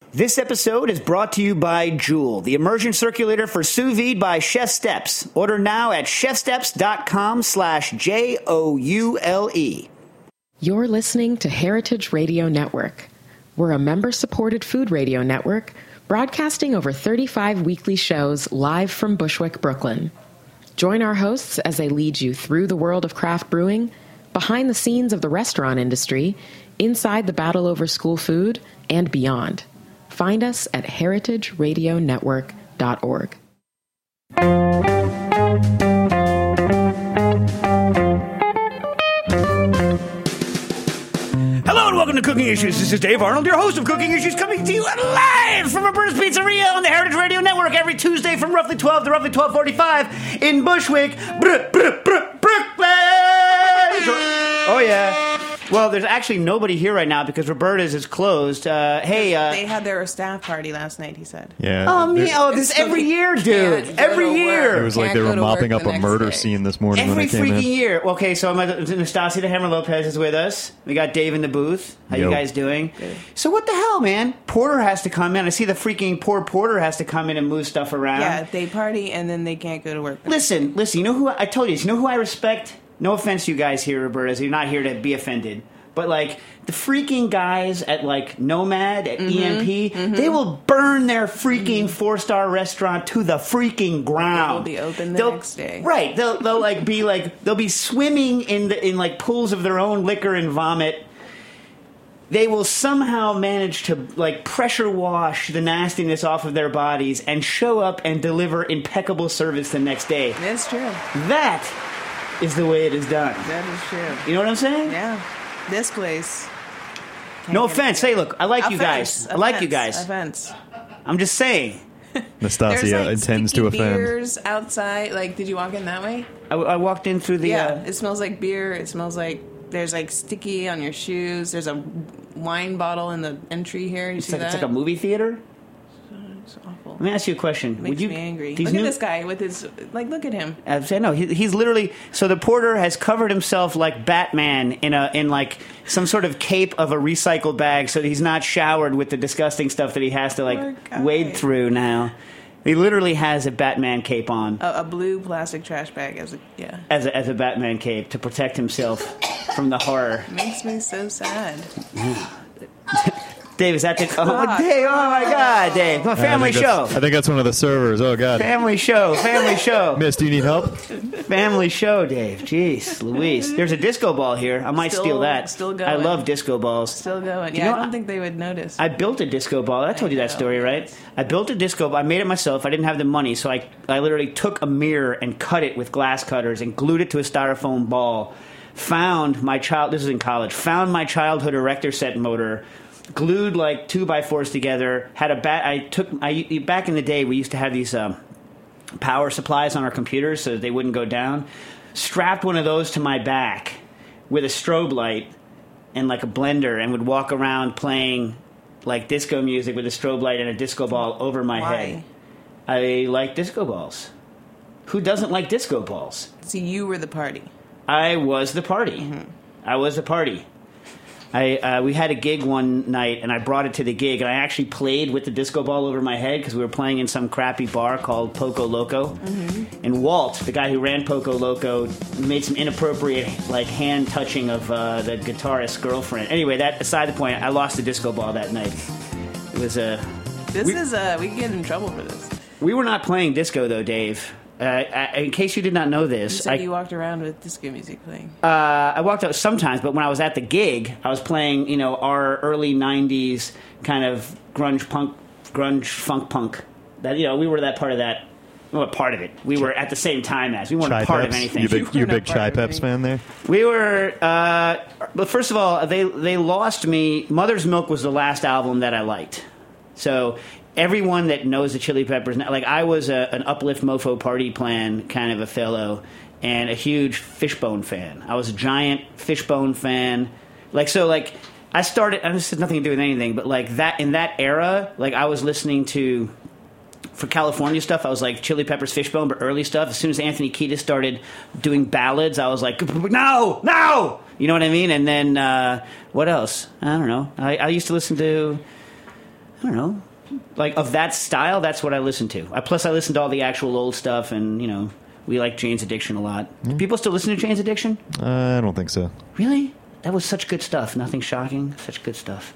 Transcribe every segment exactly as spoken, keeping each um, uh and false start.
This episode is brought to you by Joule, the immersion circulator for sous vide by Chef Steps. Order now at chefsteps.com slash J O U L E. You're listening to Heritage Radio Network. We're a member-supported food radio network broadcasting over thirty-five weekly shows live from Bushwick, Brooklyn. Join our hosts as they lead you through the world of craft brewing, behind the scenes of the restaurant industry, inside the battle over school food, and beyond. Find us at heritage radio network dot org. Hello and welcome to Cooking Issues. This is Dave Arnold, your host of Cooking Issues, coming to you live from Roberta's Pizzeria on the Heritage Radio Network every Tuesday from roughly twelve to roughly twelve forty-five in Bushwick, Br- Br- Br- Brooklyn. Oh, yeah. Well, there's actually nobody here right now because Roberta's is closed. Uh, hey, uh, they had their staff party last night. He said, "Yeah, oh me, oh this so every year, dude, every year." It was like they were mopping up a murder day. scene this morning every when I came freaking in. year. Okay, so Nastasia the Hammer Lopez is with us. We got Dave in the booth. How Yo. you guys doing? Good. So what the hell, man? Porter has to come in. I see the freaking poor Porter has to come in and move stuff around. Yeah, they party and then they can't go to work. Listen, listen. You know who I, I told you? You know who I respect? No offense, to you guys here, Roberta's. You're not here to be offended. But, like, the freaking guys at, like, Nomad, at mm-hmm, E M P, mm-hmm. they will burn their freaking mm-hmm. four-star restaurant to the freaking ground. They'll be open the they'll, next day. Right. They'll, they'll, like, be, like, they'll be swimming in, the, in, like, pools of their own liquor and vomit. They will somehow manage to, like, pressure wash the nastiness off of their bodies and show up and deliver impeccable service the next day. That's true. That is the way it is done. That is true. You know what I'm saying? Yeah. This place. No offense. Hey, look, I like offense, you guys. I offense, like you guys. Offense. I'm just saying. Nastasia There's, like, intends to offend. Beers outside. Like, did you walk in that way? I, I walked in through the. Yeah. Uh, it smells like beer. It smells like there's like sticky on your shoes. There's a wine bottle in the entry here. You it's see like that? it's like a movie theater. It's awful. Let me ask you a question. It makes Would you, me angry. Look new, at this guy with his like. Look at him. I say no. He, he's literally so the porter has covered himself like Batman in a in like some sort of cape of a recycled bag, so that he's not showered with the disgusting stuff that he has to like wade through now. He literally has a Batman cape on, a, a blue plastic trash bag as a yeah as a, as a Batman cape to protect himself from the horror. It makes me so sad. Dave, is that the... Oh, Dave, oh my God, Dave. A family I show. I think that's one of the servers. Oh, God. Family show, family show. Miss, do you need help? Family show, Dave. Jeez, Louise. There's a disco ball here. I might Still- steal that. still going. I love disco balls. Still going. You Yeah, know, I don't think they would notice. I built a disco ball. I told you that know. story, right? I built a disco ball. I made it myself. I didn't have the money, so I, I literally took a mirror and cut it with glass cutters and glued it to a styrofoam ball. Found my child... This is in college. Found my childhood erector set motor... Glued like two by fours together. Had a bat. I took. I back in the day we used to have these um, power supplies on our computers so that they wouldn't go down. Strapped one of those to my back with a strobe light and like a blender, and would walk around playing like disco music with a strobe light and a disco ball over my Why? head. I like disco balls. Who doesn't like disco balls? See, you were the party. I was the party. Mm-hmm. I was the party. I uh, we had a gig one night, and I brought it to the gig, and I actually played with the disco ball over my head because we were playing in some crappy bar called Poco Loco. Mm-hmm. And Walt, the guy who ran Poco Loco, made some inappropriate like hand touching of uh, the guitarist's girlfriend. Anyway, that aside the point, I lost the disco ball that night. It was a. Uh, This we, is uh we can get in trouble for this. We were not playing disco though, Dave. Uh, I, in case you did not know this, you said I, you walked around with disco music playing. Uh, I walked out sometimes, but when I was at the gig, I was playing, you know, our early nineties kind of grunge punk, grunge funk punk. That you know, we were that part of that. We were part of it. We were at the same time as we weren't Chai part Peps? of anything. You big, you big Chai Peps fan there? We were. Uh, but first of all, they they lost me. Mother's Milk was the last album that I liked. So. Everyone that knows the Chili Peppers, like I was a, an Uplift Mofo Party Plan kind of a fellow and a huge Fishbone fan. I was a giant Fishbone fan. Like, so, like, I started, and this has nothing to do with anything, but like that, in that era, like I was listening to, for California stuff, I was like Chili Peppers, Fishbone, but early stuff. As soon as Anthony Kiedis started doing ballads, I was like, no, no! You know what I mean? And then, uh, what else? I don't know. I, I used to listen to... I don't know, like of that style. That's what I listen to. I, plus, I listen to all the actual old stuff, and you know, we like Jane's Addiction a lot. Mm. Do people still listen to Jane's Addiction? Uh, I don't think so. Really? That was such good stuff. Nothing shocking. Such good stuff.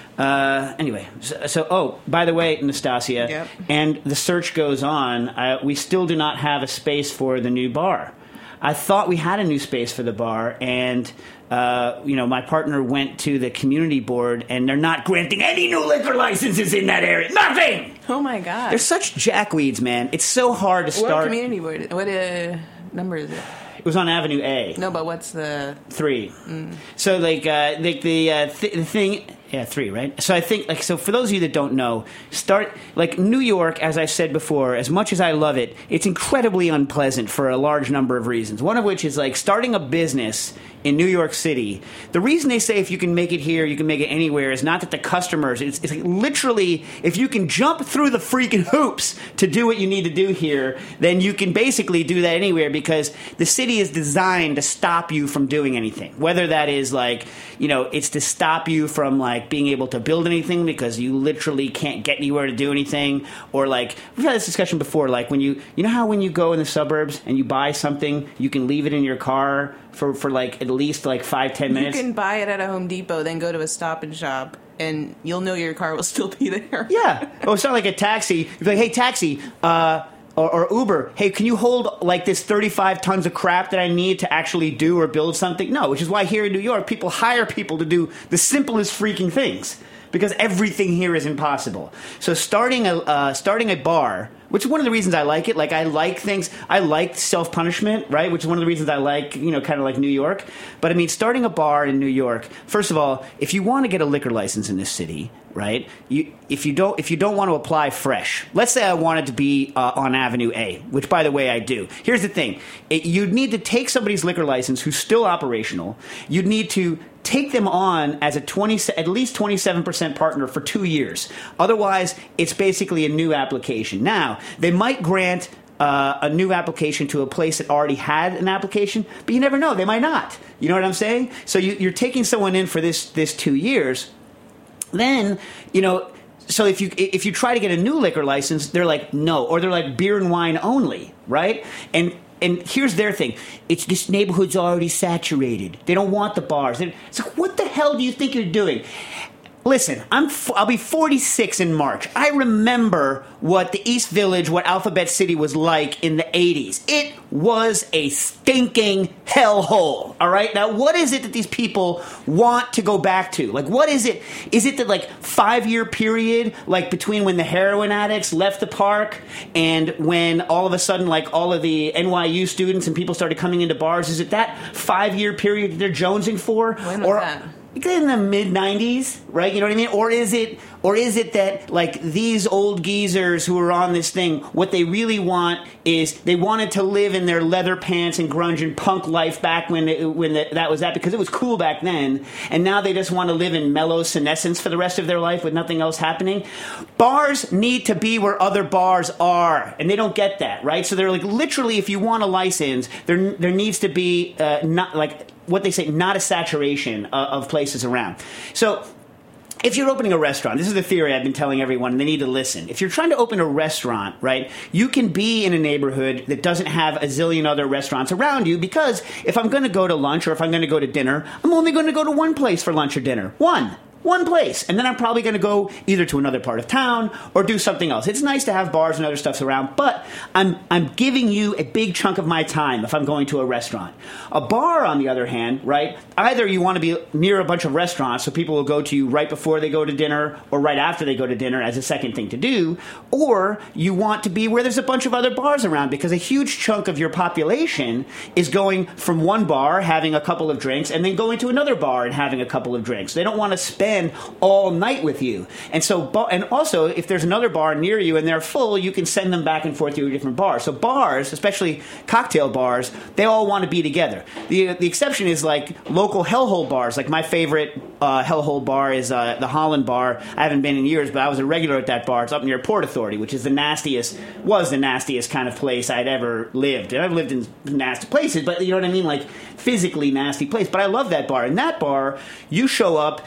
Uh, anyway, so, so, oh, by the way, Nastasia, yep. and the search goes on. I, we still do not have a space for the new bar. I thought we had a new space for the bar, and uh, you know, my partner went to the community board, and they're not granting any new liquor licenses in that area. Nothing. Oh my god! They're such jackweeds, man. It's so hard to start. What community board? What uh, number is it? It was on Avenue A. No, but what's the three? Mm. So like, uh, like the uh, th- the thing. Yeah, three, right? So I think, like, so for those of you that don't know, start, like, New York, as I said before, as much as I love it, it's incredibly unpleasant for a large number of reasons. One of which is, like, starting a business in New York City. The reason they say if you can make it here, you can make it anywhere is not that the customers, it's, it's like literally, if you can jump through the freaking hoops to do what you need to do here, then you can basically do that anywhere because the city is designed to stop you from doing anything. Whether that is, like, you know, it's to stop you from, like, Like being able to build anything because you literally can't get anywhere to do anything, or like we've had this discussion before. Like when you, you know how when you go in the suburbs and you buy something, you can leave it in your car for, for like at least like five ten minutes. You can buy it at a Home Depot, then go to a Stop and Shop, and you'll know your car will still be there. Yeah. Oh, it's not like a taxi. You're like, hey, taxi. Uh, Or, or Uber, hey, can you hold like this thirty-five tons of crap that I need to actually do or build something? No, which is why here in New York, people hire people to do the simplest freaking things because everything here is impossible. So starting a uh, starting a bar, which is one of the reasons I like it. Like I like things, I like self-punishment, right? Which is one of the reasons I like, you know, kind of like New York. But I mean, starting a bar in New York, first of all, if you want to get a liquor license in this city, right? You, if you don't, if you don't want to apply fresh, let's say I wanted to be uh, on Avenue A, which by the way I do. Here's the thing: it, you'd need to take somebody's liquor license who's still operational. You'd need to take them on as a twenty, at least twenty-seven percent partner for two years. Otherwise, it's basically a new application. Now, they might grant uh, a new application to a place that already had an application, but you never know; they might not. You know what I'm saying? So you, you're taking someone in for this this two years. Then, you know, so if you if you try to get a new liquor license, they're like, no. Or they're like beer and wine only, right? And and here's their thing. It's this neighborhood's already saturated. They don't want the bars. It's like, what the hell do you think you're doing? Listen, I'm f- I'll be forty-six in March. I remember what the East Village, what Alphabet City was like in the eighties. It was a stinking hellhole, all right? Now, what is it that these people want to go back to? Like, what is it? Is it the, like, five-year period, like, between when the heroin addicts left the park and when all of a sudden, like, all of the N Y U students and people started coming into bars? Is it that five-year period that they're jonesing for? When was or, that? In the mid nineties, right? You know what I mean? Or is it, or is it that like these old geezers who are on this thing, what they really want is they wanted to live in their leather pants and grunge and punk life back when it, when the, that was that because it was cool back then, and now they just want to live in mellow senescence for the rest of their life with nothing else happening. Bars need to be where other bars are, and they don't get that, right? So they're like literally, if you want a license, there there needs to be uh, not like. What they say, not a saturation uh, of places around. So if you're opening a restaurant, this is the theory I've been telling everyone, and they need to listen. If you're trying to open a restaurant, right, you can be in a neighborhood that doesn't have a zillion other restaurants around you because if I'm going to go to lunch or if I'm going to go to dinner, I'm only going to go to one place for lunch or dinner. One. One place. And then I'm probably going to go either to another part of town or do something else. It's nice to have bars and other stuff around, but I'm I'm giving you a big chunk of my time if I'm going to a restaurant. A bar, on the other hand, right, either you want to be near a bunch of restaurants so people will go to you right before they go to dinner or right after they go to dinner as a second thing to do, or you want to be where there's a bunch of other bars around because a huge chunk of your population is going from one bar, having a couple of drinks, and then going to another bar and having a couple of drinks. They don't want to spend all night with you. And so, and also, if there's another bar near you and they're full, you can send them back and forth to a different bar. So bars, especially cocktail bars, they all want to be together. The the exception is like local hellhole bars. Like my favorite uh, hellhole bar is uh, the Holland Bar. I haven't been in years, but I was a regular at that bar. It's up near Port Authority, which is the nastiest, was the nastiest kind of place I'd ever lived. And I've lived in nasty places, but you know what I mean? Like physically nasty place. But I love that bar. In that bar, you show up at like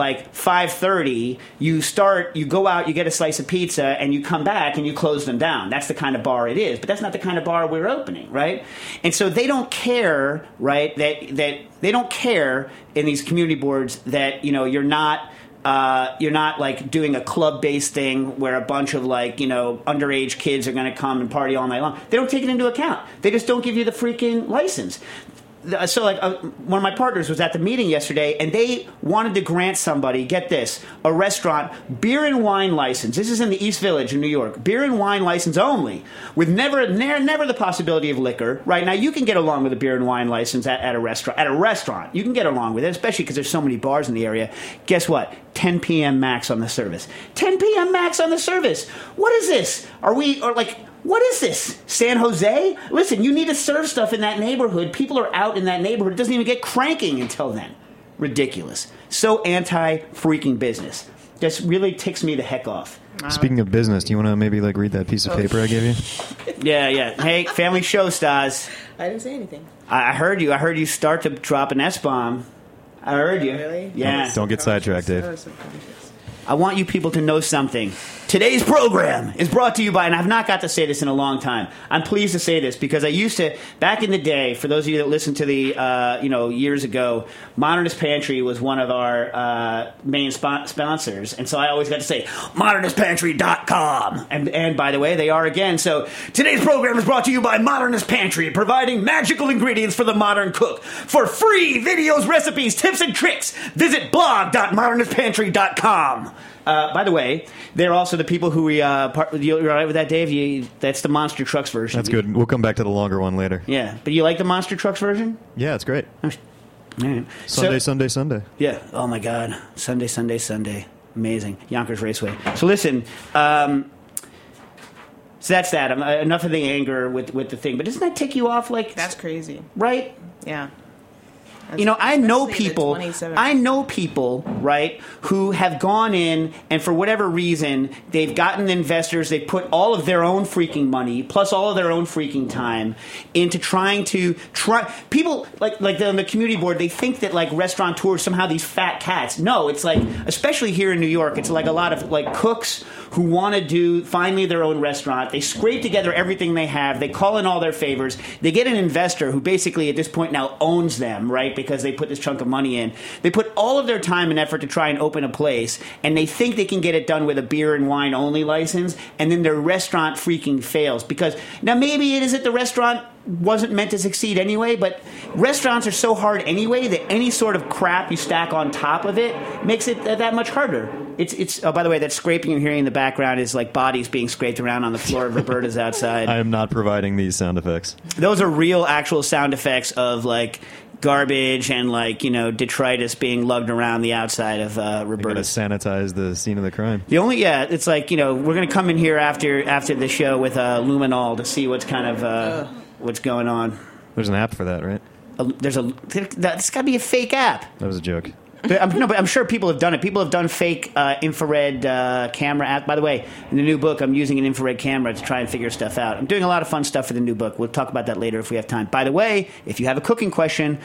like five thirty, you start, you go out, you get a slice of pizza, and you come back and you close them down. That's the kind of bar it is. But that's not the kind of bar we're opening, right? And so they don't care, right, that that they don't care in these community boards that, you know, you're not... Uh, you're not like doing a club-based thing where a bunch of like, you know, underage kids are going to come and party all night long. They don't take it into account. They just don't give you the freaking license. So, like, uh, one of my partners was at the meeting yesterday, and they wanted to grant somebody, get this, a restaurant, beer and wine license. This is in the East Village in New York. Beer and wine license only, with never ne- never the possibility of liquor. Right now, you can get along with a beer and wine license at, at a restaurant. At a restaurant, you can get along with it, especially because there's so many bars in the area. Guess what? ten p.m. max on the service. ten p.m. max on the service. What is this? Are we, or like... What is this? San Jose? Listen, you need to serve stuff in that neighborhood. People are out in that neighborhood. It doesn't even get cranking until then. Ridiculous. So anti-freaking business. Just really ticks me the heck off. Speaking of business, do you want to maybe like read that piece of paper I gave you? Yeah, yeah. Hey, family show stars. I didn't say anything. I, I heard you. I heard you start to drop an S-bomb. I heard you. Really? Yeah. Don't, don't get sidetracked, Dave. I want you people to know something. Today's program is brought to you by, and I've not got to say this in a long time. I'm pleased to say this because I used to, back in the day, for those of you that listened to the, uh, you know, years ago, Modernist Pantry was one of our uh, main spo- sponsors. And so I always got to say, modernist pantry dot com. And, and by the way, they are again. So today's program is brought to you by Modernist Pantry, providing magical ingredients for the modern cook. For free videos, recipes, tips, and tricks, visit blog dot modernist pantry dot com. Uh, by the way, they're also the people who we, uh, part, you're all right with that, Dave? You, that's the Monster Trucks version. That's good. We'll come back to the longer one later. Yeah. But you like the Monster Trucks version? Yeah, it's great. All right. Sunday, So- Sunday, Sunday. Yeah. Oh, my God. Sunday, Sunday, Sunday. Amazing. Yonkers Raceway. So listen, um, so that's that. I'm, uh, enough of the anger with, with the thing. But doesn't that tick you off? Like, That's crazy. right? Yeah. You know, I know Especially the people, twenty-seven I know people, right, who have gone in and for whatever reason, they've gotten investors, they've put all of their own freaking money, plus all of their own freaking time, into trying to try, people, like like on the community board, they think that, like, restaurateurs, somehow these fat cats. No, it's like, especially here in New York, it's like a lot of, like, cooks who want to do, finally, their own restaurant. They scrape together everything they have. They call in all their favors. They get an investor who basically, at this point now, owns them, right, because they put this chunk of money in. They put all of their time and effort to try and open a place, and they think they can get it done with a beer and wine only license, and then their restaurant freaking fails. Because, now maybe it is that the restaurant wasn't meant to succeed anyway, but restaurants are so hard anyway that any sort of crap you stack on top of it makes it th- that much harder. It's, it's. Oh, by the way, that scraping you're hearing in the background is like bodies being scraped around on the floor of Roberta's outside. I am not providing these sound effects. Those are real, actual sound effects of, like, garbage and, like, you know, detritus being lugged around the outside of uh, We're going to Roberta's. sanitize the scene of the crime. The only, yeah, it's like, you know, we're going to come in here after after the show with uh, Luminol to see what's kind of uh, what's going on. There's an app for that, right? Uh, there's a that's got to be a fake app. That was a joke. But I'm, no, but I'm sure people have done it. People have done fake uh, infrared uh, camera app. By the way, in the new book, I'm using an infrared camera to try and figure stuff out. I'm doing a lot of fun stuff for the new book. We'll talk about that later if we have time. By the way, if you have a cooking question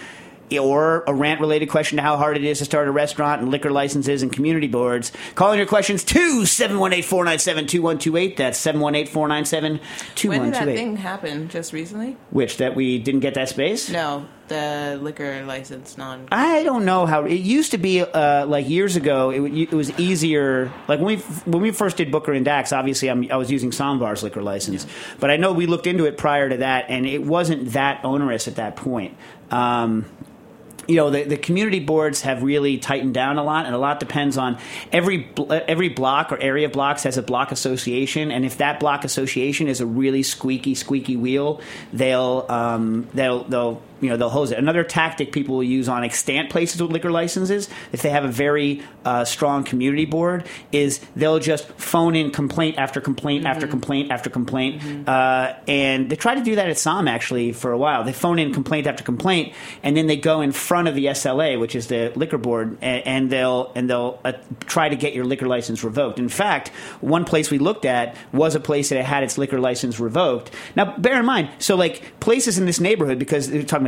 or a rant-related question to how hard it is to start a restaurant and liquor licenses and community boards, call in your questions to seven one eight, four nine seven, two one two eight. That's seven one eight, four nine seven, two one two eight. When did that thing happen? Just recently? Which, that we didn't get that space? No, the liquor license non. I don't know how it used to be. Uh, like years ago, it, w- it was easier. Like when we when we first did Booker and Dax, obviously I'm, I was using Somvar's liquor license, but I know we looked into it prior to that, and it wasn't that onerous at that point. Um, You know, the, the community boards have really tightened down a lot, and a lot depends on every bl- every block or area of blocks has a block association, and if that block association is a really squeaky, squeaky wheel, they'll um, they'll they'll you know they'll hose it. Another tactic people will use on extant places with liquor licenses, if they have a very uh, strong community board, is they'll just phone in complaint after complaint mm-hmm. after complaint after complaint, mm-hmm. uh, and they try to do that at Som actually for a while. They phone in complaint after complaint, and then they go in front of the S L A, which is the liquor board, and, and they'll and they'll uh, try to get your liquor license revoked. In fact, one place we looked at was a place that had its liquor license revoked. Now, bear in mind, so like places in this neighborhood, because we're talking about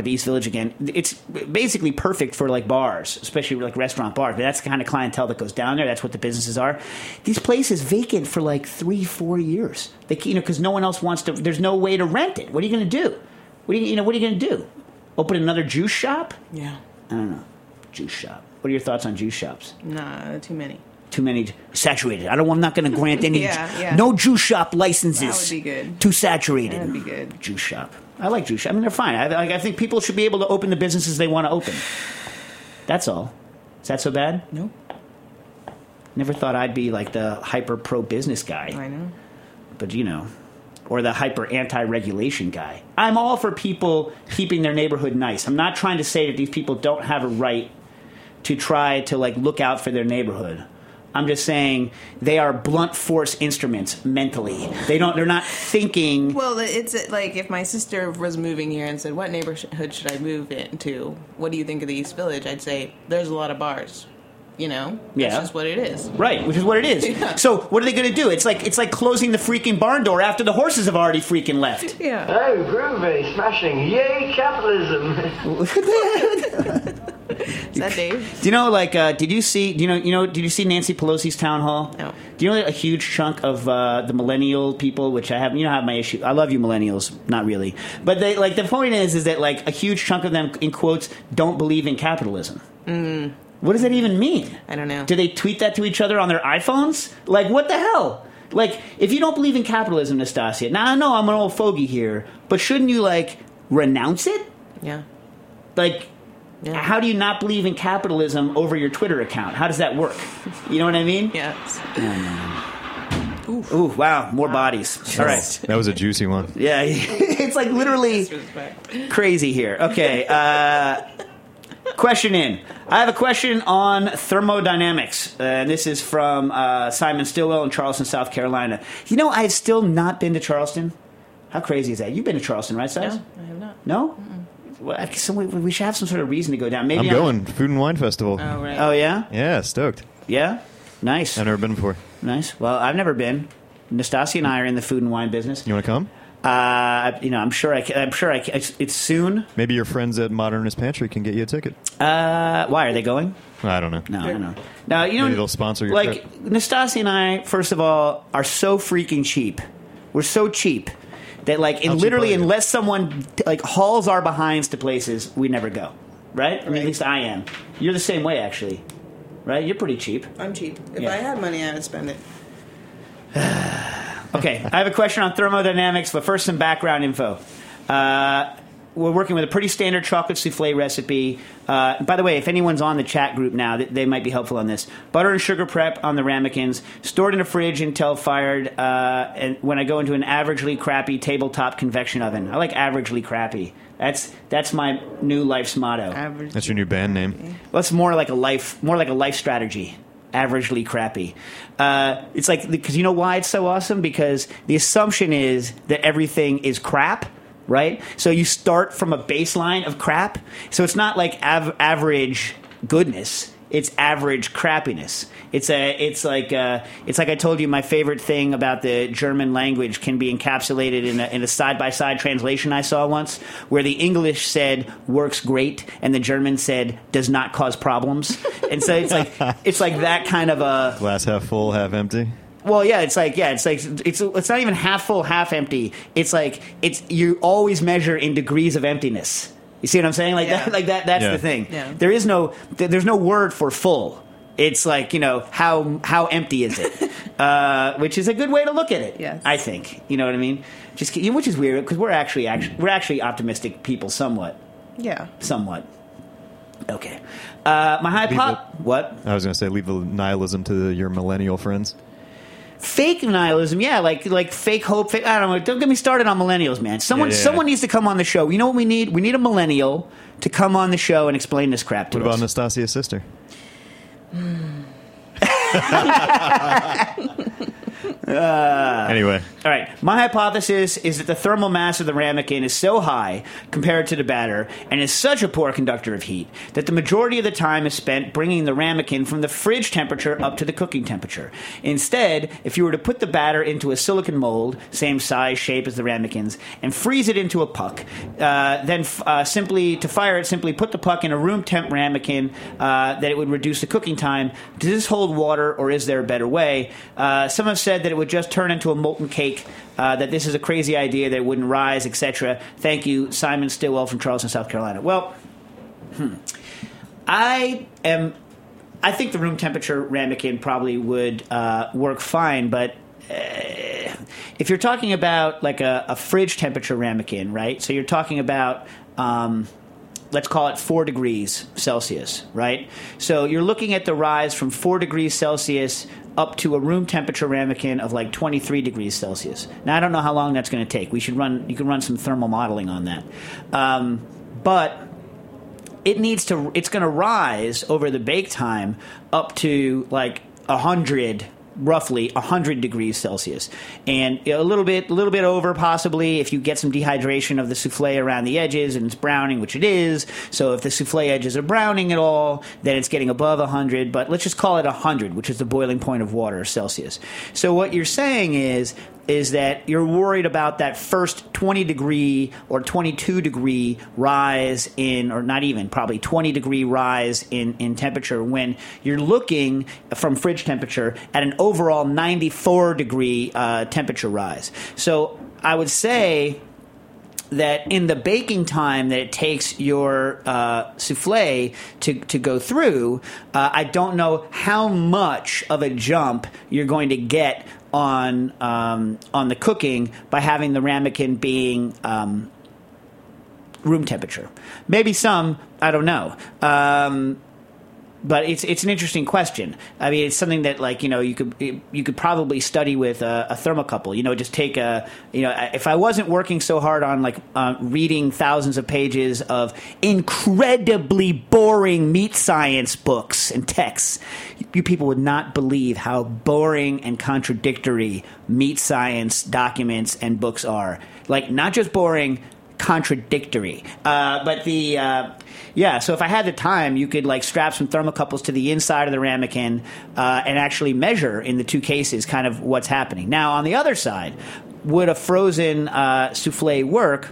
up East Village again. It's basically perfect for like bars, especially like restaurant bars. But that's the kind of clientele that goes down there. That's what the businesses are. These places vacant for like three, four years. They, you know, because no one else wants to. There's no way to rent it. What are you going to do? What are you, you know? What are you going to do? Open another juice shop? Yeah. I don't know. Juice shop. What are your thoughts on juice shops? Nah, too many. Too many saturated. I don't. I'm not going to grant any. Yeah, yeah. No juice shop licenses. That would be good. Too saturated. That would be good. Juice shop. I like juice shop. I mean, they're fine. I, I, I think people should be able to open the businesses they want to open. That's all. Is that so bad? Nope. Never thought I'd be like the hyper pro business guy. I know. But you know, or the hyper anti regulation guy. I'm all for people keeping their neighborhood nice. I'm not trying to say that these people don't have a right to try to like look out for their neighborhood. I'm just saying they are blunt force instruments mentally. They don't. They're not thinking. Well, it's like if my sister was moving here and said, "What neighborhood should I move into? What do you think of the East Village?" I'd say, "There's a lot of bars." You know, yeah, that's just what it is. Right, which is what it is. Yeah. So, what are they going to do? It's like it's like closing the freaking barn door after the horses have already freaking left. Yeah. Oh, groovy, smashing, yay, capitalism! Is that Dave? Do you know, like, uh, did you see, do you know, you know, did you see Nancy Pelosi's town hall? No. Do you know a huge chunk of uh, the millennial people, which I have, you know, I have my issue. I love you, millennials, not really, but they like the point is, is that like a huge chunk of them, in quotes, don't believe in capitalism. Mm. What does that even mean? I don't know. Do they tweet that to each other on their iPhones? Like, what the hell? Like, if you don't believe in capitalism, Nastasia, now I know I'm an old fogey here, but shouldn't you like renounce it? Yeah. Like. Yeah. How do you not believe in capitalism over your Twitter account? How does that work? You know what I mean? Yes. Ooh, Ooh wow, more wow. bodies. All right. That was a juicy one. Yeah, it's like literally crazy here. Okay, uh, question in. I have a question on thermodynamics, uh, and this is from uh, Simon Stillwell in Charleston, South Carolina. You know, I've still not been to Charleston. How crazy is that? You've been to Charleston, right, Size? No, I have not. No? Mm-mm. Well, so we, we should have some sort of reason to go down. Maybe I'm, I'm going. Food and Wine Festival. Oh, right. Oh, yeah? Yeah, stoked. Yeah? Nice. I've never been before. Nice. Well, I've never been. Nastasia and I are in the food and wine business. You want to come? Uh, you know, I'm sure I can, I'm sure I can. It's, it's soon. Maybe your friends at Modernist Pantry can get you a ticket. Uh, why? Are they going? I don't know. No, I don't know. Now, you know, maybe they'll sponsor your like, trip. Nastasia and I, first of all, are so freaking cheap. We're so cheap. That like, in literally, unless someone like hauls our behinds to places, we never go, right? I mean, right. at least I am. You're the same way, actually, right? You're pretty cheap. I'm cheap. If Yeah. I had money, I would spend it. Okay, I have a question on thermodynamics, but first some background info. Uh, we're working with a pretty standard chocolate souffle recipe. Uh, by the way, if anyone's on the chat group now, they, they might be helpful on this. Butter and sugar prep on the ramekins, stored in a fridge until fired, uh, and when I go into an averagely crappy tabletop convection oven. I like averagely crappy. That's that's my new life's motto. Average. That's your new band name. Well, it's more like a life, more like a life strategy. Averagely crappy. Uh, it's like, because you know why it's so awesome? Because the assumption is that everything is crap, right? So you start from a baseline of crap. So it's not like av- average goodness. It's average crappiness. It's a. It's like. Uh, it's like I told you. My favorite thing about the German language can be encapsulated in a, in a side-by-side translation I saw once, where the English said "works great" and the German said "does not cause problems." And so it's like it's like that kind of a glass half full, half empty. Well, yeah, it's like yeah, it's like it's it's not even half full, half empty. It's like it's you always measure in degrees of emptiness. You see what I'm saying? Like Yeah. that, like that. That's Yeah. the thing. Yeah. There is no, there's no word for full. It's like, you know, how how empty is it? uh, which is a good way to look at it. Yes. I think. You know what I mean? Just you know, which is weird because we're actually actually we're actually optimistic people, somewhat, Yeah. somewhat. Okay. Uh, my hypo. What? I was going to say, leave the nihilism to your millennial friends. Fake nihilism, yeah, like like fake hope. Fake, I don't know. Don't get me started on millennials, man. Someone Yeah, yeah, someone yeah. needs to come on the show. You know what we need? We need a millennial to come on the show and explain this crap to What about us. Nastasia's sister? uh, Anyway. All right. My hypothesis is that the thermal mass of the ramekin is so high compared to the batter and is such a poor conductor of heat that the majority of the time is spent bringing the ramekin from the fridge temperature up to the cooking temperature. Instead, if you were to put the batter into a silicon mold, same size, shape as the ramekins, and freeze it into a puck, uh, then uh, simply to fire it, simply put the puck in a room temp ramekin, uh, that it would reduce the cooking time. Does this hold water, or is there a better way? Uh, some have said that it would just turn into a molten cake, uh, that this is a crazy idea, that it wouldn't rise, et cetera. Thank you, Simon Stillwell from Charleston, South Carolina. Well, hmm, I am. I think the room temperature ramekin probably would uh, work fine, but uh, if you're talking about like a, a fridge temperature ramekin, right? So you're talking about. Um, Let's call it four degrees Celsius, right? So you're looking at the rise from four degrees Celsius up to a room temperature ramekin of like twenty-three degrees Celsius. Now, I don't know how long that's going to take. We should run. You can run some thermal modeling on that, um, but it needs to. It's going to rise over the bake time up to like a hundred. Roughly one hundred degrees Celsius, and a little bit, a little bit over possibly if you get some dehydration of the souffle around the edges and it's browning, which it is. So if the souffle edges are browning at all, then it's getting above one hundred. But let's just call it one hundred, which is the boiling point of water Celsius. So what you're saying is. is that you're worried about that first twenty degree or twenty-two degree rise in, or not even, probably twenty degree rise in, in temperature when you're looking from fridge temperature at an overall ninety-four degree uh, temperature rise. So I would say that in the baking time that it takes your uh, souffle to, to go through, uh, I don't know how much of a jump you're going to get on um, on the cooking by having the ramekin being um, room temperature. Maybe some, I don't know. Um, But it's it's an interesting question. I mean, it's something that, like, you know, you could you could probably study with a, a thermocouple. You know, just take a, you know, if I wasn't working so hard on like uh, reading thousands of pages of incredibly boring meat science books and texts, you people would not believe how boring and contradictory meat science documents and books are. Like, not just boring, contradictory. Uh, but the uh, yeah, so if I had the time, you could like strap some thermocouples to the inside of the ramekin uh, and actually measure in the two cases kind of what's happening. Now, on the other side, would a frozen uh, souffle work?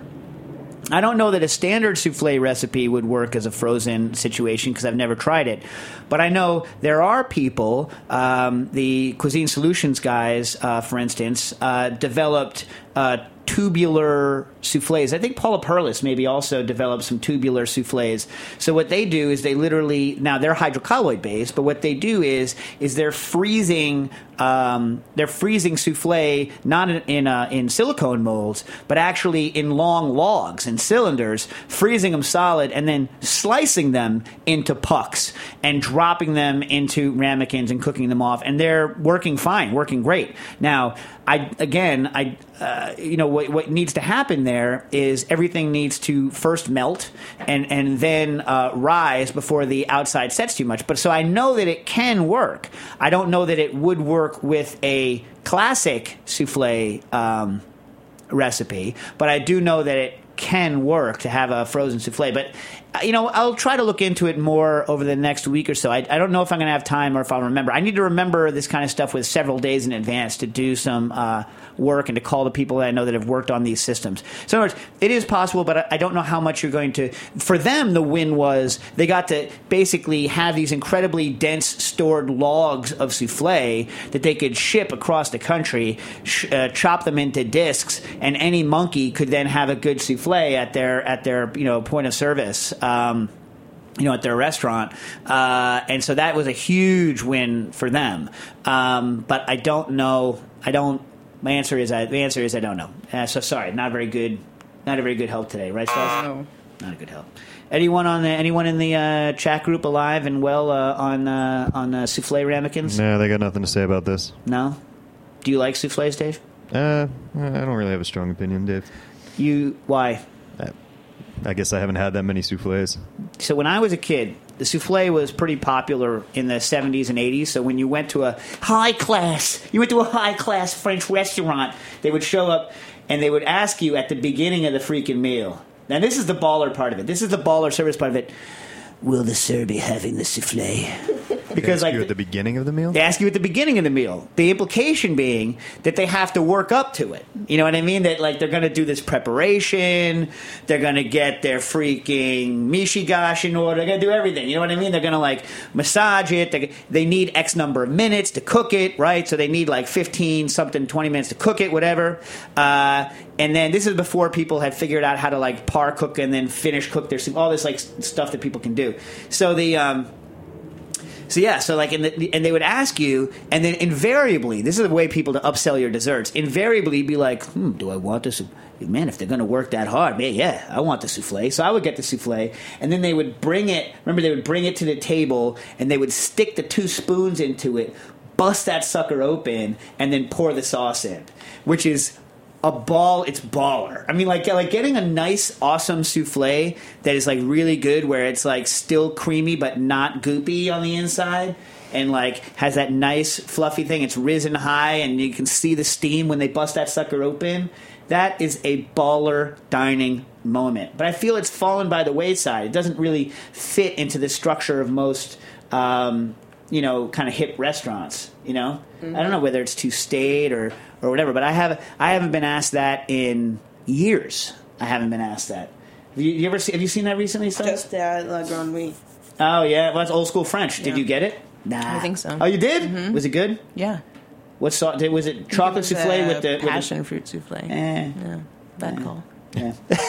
I don't know that a standard souffle recipe would work as a frozen situation because I've never tried it. But I know there are people, um, the Cuisine Solutions guys, uh, for instance, uh, developed uh, tubular souffles. I think Paula Perlis maybe also developed some tubular souffles. So what they do is they literally, now they're hydrocolloid based, but what they do is is they're freezing um, they're freezing souffle not in in, uh, in silicone molds, but actually in long logs and cylinders, freezing them solid and then slicing them into pucks and dropping them into ramekins and cooking them off, and they're working fine, working great. Now, I again, I uh, you know what what needs to happen there is everything needs to first melt and and then uh, rise before the outside sets too much. But so I know that it can work. I don't know that it would work with a classic souffle um, recipe, but I do know that it can work to have a frozen souffle. But you know, I'll try to look into it more over the next week or so. I, I don't know if I'm going to have time or if I'll remember. I need to remember this kind of stuff with several days in advance to do some uh, work and to call the people that I know that have worked on these systems. So in other words, it is possible, but I, I don't know how much you're going to... For them, the win was they got to basically have these incredibly dense stored logs of souffle that they could ship across the country, sh- uh, chop them into discs, and any monkey could then have a good souffle at their at their you know point of service. Um, you know, at their restaurant. Uh, and so that was a huge win for them. Um, but I don't know. I don't, my answer is, I, the answer is I don't know. Uh, so sorry, not very good, not a very good help today, right, Stas? No. Not a good help. Anyone on the, anyone in the uh, chat group alive and well uh, on uh, on uh, souffle ramekins? No, they got nothing to say about this. No? Do you like souffles, Dave? Uh, I don't really have a strong opinion, Dave. You, why? I, I guess I haven't had that many souffles. So when I was a kid, the souffle was pretty popular in the seventies and eighties. So when you went to a high class, you went to a high class French restaurant, they would show up and they would ask you at the beginning of the freaking meal. Now this is the baller part of it. This is the baller service part of it. Will the sir be having the souffle? Because they ask like you at the beginning of the meal? They ask you at the beginning of the meal. The implication being that they have to work up to it. You know what I mean? That like they're going to do this preparation. They're going to get their freaking mishigash in order. They're going to do everything. You know what I mean? They're going to like massage it. They, they need X number of minutes to cook it, right? So they need like fifteen something, twenty minutes to cook it, whatever. Uh, and then this is before people had figured out how to like par cook and then finish cook their soup. All this like stuff that people can do. So the um, So yeah, so like, and, the, and they would ask you, and then invariably, this is the way people to upsell your desserts. Invariably, be like, hmm, do I want this? Man, if they're going to work that hard, man, yeah, I want the souffle. So I would get the souffle, and then they would bring it. Remember, they would bring it to the table, and they would stick the two spoons into it, bust that sucker open, and then pour the sauce in, which is a ball. It's baller. I mean, like like getting a nice, awesome souffle that is like really good, where it's like still creamy but not goopy on the inside, and like has that nice fluffy thing. It's risen high, and you can see the steam when they bust that sucker open. That is a baller dining moment. But I feel it's fallen by the wayside. It doesn't really fit into the structure of most, um, you know, kind of hip restaurants. You know, mm-hmm. I don't know whether it's too staid or. or whatever, but I have I haven't been asked that in years. I haven't been asked that. Have you, you ever see, have you seen that recently? Son? Just at La Grande Nuit. Oh yeah, well that's old school French. Did Yeah. you get it? Nah, I think so. Oh, you did? Mm-hmm. Was it good? Yeah. What sauce? Was it chocolate It was, souffle uh, with the with the- passion fruit souffle? Eh. Yeah, bad call. Yeah.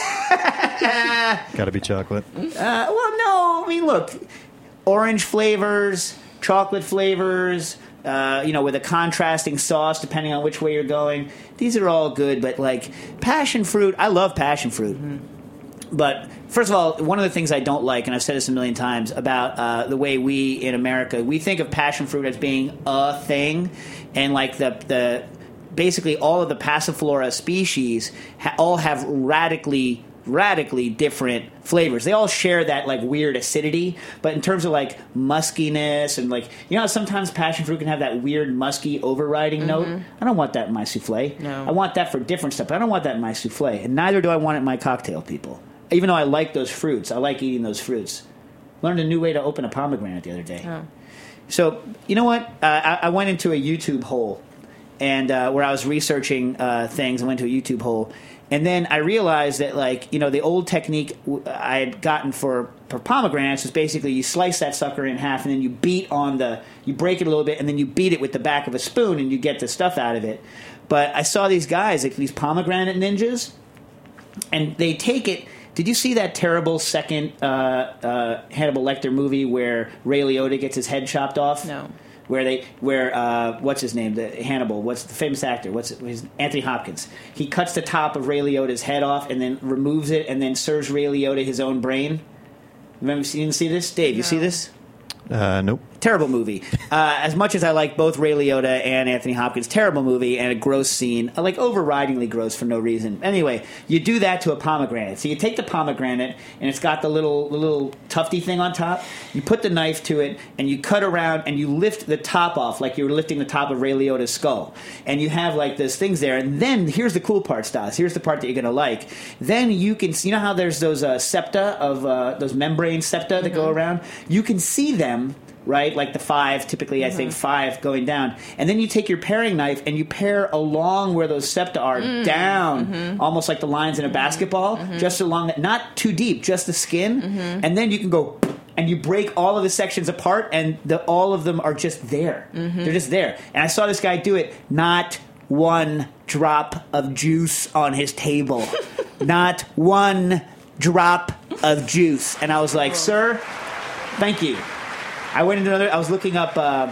Got to be chocolate. Uh, well, no. I mean, look, orange flavors, chocolate flavors. Uh, you know, with a contrasting sauce, depending on which way you're going. These are all good, but like passion fruit, I love passion fruit. Mm-hmm. But first of all, one of the things I don't like, and I've said this a million times, about uh, the way we in America, we think of passion fruit as being a thing, and like the the basically all of the Passiflora species ha- all have radically radically different flavors. They all share that like weird acidity, but in terms of like muskiness and like, you know how sometimes passion fruit can have that weird musky overriding mm-hmm. note? I don't want that in my souffle. No. I want that for different stuff, but I don't want that in my souffle, and neither do I want it in my cocktail, people. Even though I like those fruits. I like eating those fruits. Learned a new way to open a pomegranate the other day. Oh. So, you know what? Uh, I, I went into a YouTube hole, and uh, where I was researching uh, things, I went to a YouTube hole. And then I realized that, like, you know, the old technique I had gotten for, for pomegranates was basically you slice that sucker in half and then you beat on the, you break it a little bit and then you beat it with the back of a spoon and you get the stuff out of it. But I saw these guys, like these pomegranate ninjas, and they take it. Did you see that terrible second uh, uh, Hannibal Lecter movie where Ray Liotta gets his head chopped off? No. Where they, where uh, what's his name? The Hannibal. What's the famous actor? What's it, his, Anthony Hopkins? He cuts the top of Ray Liotta's head off and then removes it and then serves Ray Liotta his own brain. Remember, you didn't see this, Dave? You No. see this? Uh, nope. Terrible movie. Uh, as much as I like both Ray Liotta and Anthony Hopkins, terrible movie and a gross scene, like overridingly gross for no reason. Anyway, you do that to a pomegranate. So you take the pomegranate and it's got the little the little tufty thing on top. You put the knife to it and you cut around and you lift the top off like you were lifting the top of Ray Liotta's skull. And you have like those things there. And then here's the cool part, Stas. Here's the part that you're going to like. Then you can see, you know how there's those uh, septa of uh, those membrane septa that mm-hmm. go around? You can see them. Right, like the five, typically I mm-hmm. think five going down. And then you take your paring knife and you pare along where those septa are, mm. down, mm-hmm. almost like the lines in a basketball, mm-hmm. just along that, not too deep, just the skin. Mm-hmm. And then you can go, and you break all of the sections apart, and the, all of them are just there. Mm-hmm. They're just there. And I saw this guy do it, not one drop of juice on his table. Not one drop of juice. And I was like, sir, thank you. I went into another. I was looking up uh,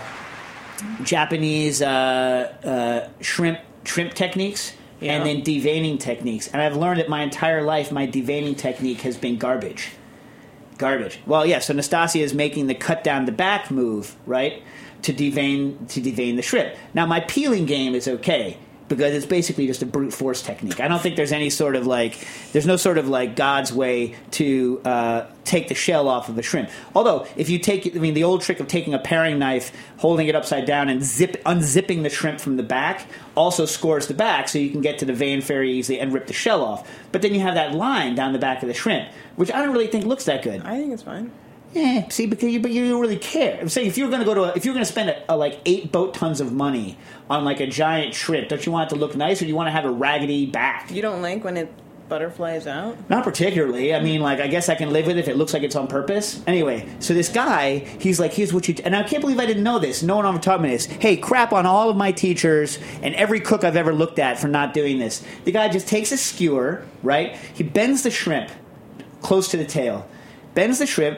Japanese uh, uh, shrimp shrimp techniques yeah. and then deveining techniques, and I've learned that my entire life my deveining technique has been garbage. Garbage. Well, yeah. So Nastasia is making the cut down the back move, right, to devein to devein the shrimp. Now my peeling game is okay. because it's basically just a brute force technique. I don't think there's any sort of like, there's no sort of like God's way to uh, take the shell off of a shrimp. Although, if you take, I mean, the old trick of taking a paring knife, holding it upside down, and zip unzipping the shrimp from the back also scores the back, so you can get to the vein very easily and rip the shell off. But then you have that line down the back of the shrimp, which I don't really think looks that good. I think it's fine. Yeah, see, because you, but you don't really care. I'm saying if you're going to go to, a, if you're going to spend a, a, like eight boat tons of money on like a giant shrimp, don't you want it to look nice, or do you want to have a raggedy back? You don't like when it butterflies out? Not particularly. I mean, like, I guess I can live with it if it looks like it's on purpose. Anyway, so this guy, he's like, here's what you... And I can't believe I didn't know this. No one ever taught me this. Hey, crap on all of my teachers and every cook I've ever looked at for not doing this. The guy just takes a skewer, right? He bends the shrimp close to the tail. Bends the shrimp,